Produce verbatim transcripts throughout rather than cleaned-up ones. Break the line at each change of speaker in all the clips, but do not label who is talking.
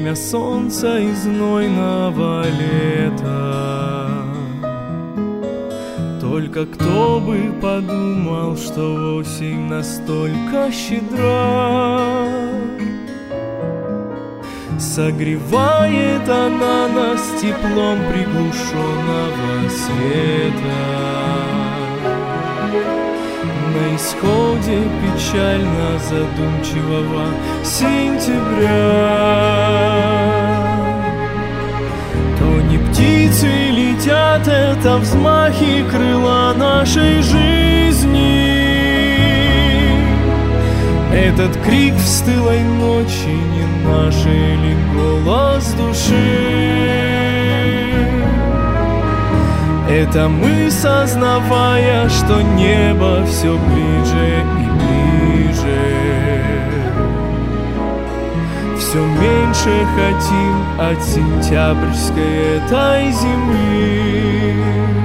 время солнца и знойного лета. Только кто бы подумал, что осень настолько щедра. Согревает она нас теплом приглушенного света. На исходе печально задумчивого сентября. То не птицы летят, это взмахи крыла нашей жизни. Этот крик в стылой ночи не наш ли голос души? Это мы, сознавая, что небо все ближе и ближе, все меньше хотим от сентябрьской этой земли.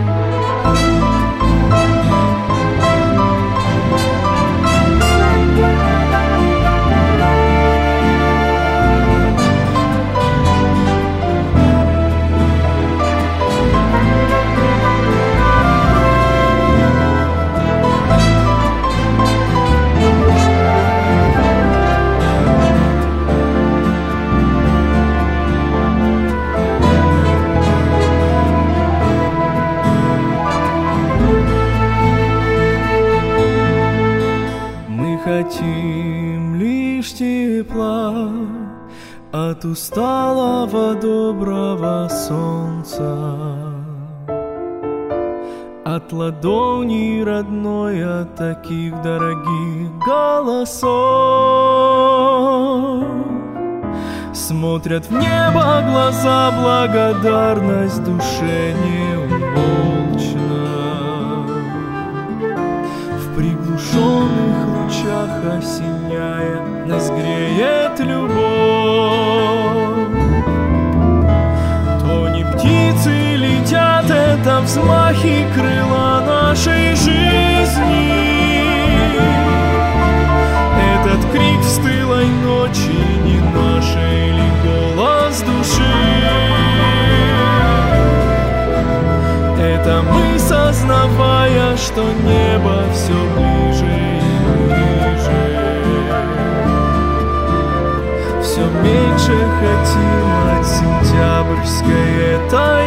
Хотим лишь тепла от усталого доброго солнца, от ладони родной, от таких дорогих голосов. Смотрят в небо глаза, благодарность душе неумолчна. В приглушенных лучах осеняя нас греет любовь. То не птицы летят, это взмахи крыла нашей жизни. Этот крик в стылой ночи не наш ли голос души? Это мы, сознавая, что небо все ближе и ближе, все меньше хотим от сентябрьской этой